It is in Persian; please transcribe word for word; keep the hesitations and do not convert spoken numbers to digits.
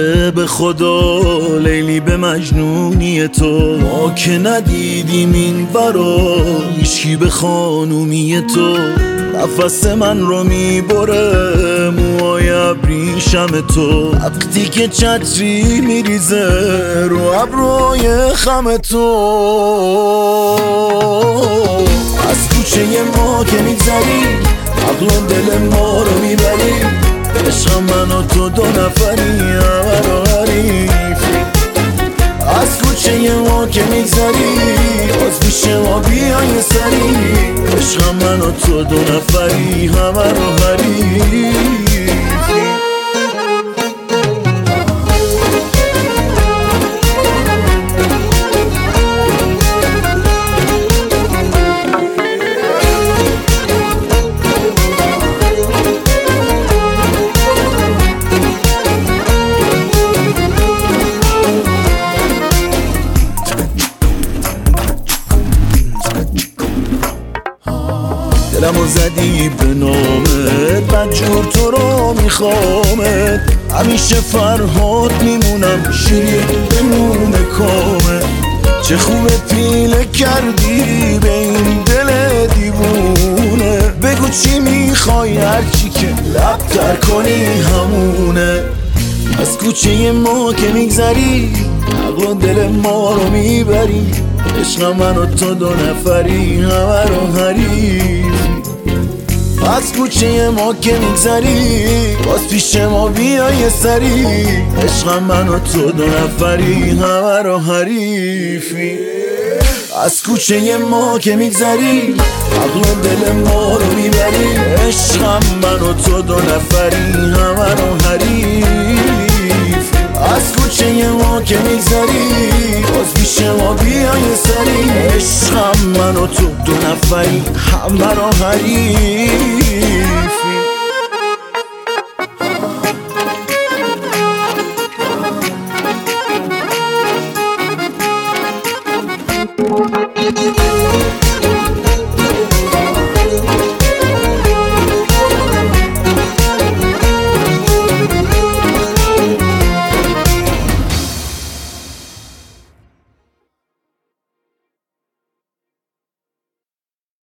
نده به خدا لیلی به مجنونی تو. ما که ندیدیم این ورا هیچکی به خانومی تو. نفس من رو میبره موهای ابریشم تو. وقتی که چتری میریزه رو ابروی خم تو. از کوچه ما که میگذری عقل و دل ما رو میبری. عشق من و تو دو نفری همه رو حریفی. از کوچه ما که میگذری باز پیش ما بیای سری. عشق من و تو دو نفری همه رو حریفی. دلمو زدی به نامت بدجور تو رو میخوامت. همیشه فرهاد میمونم شیرین بمونه کامت. چه خوبه پیله کردی به این دل دیوونه. بگو چی میخوای هرچی که لب تر کنی همونه. از کوچه ما که میگذری عقل و دل ما رو میبری. عشق من و تو دو نفری همه رو حریفی. از کوچه ما که میگذری باز پیش ما بیای سری. عشق من و تو دو نفری همه رو حریفی. از کوچه ما که میگذری عقل و دل ما رو میبری. عشق من و تو دو نفری همه رو حریفی. از کوچه ما که میگذری باز پیش ما بیای سری. عشق من و تو دو نفری همه رو حریفی.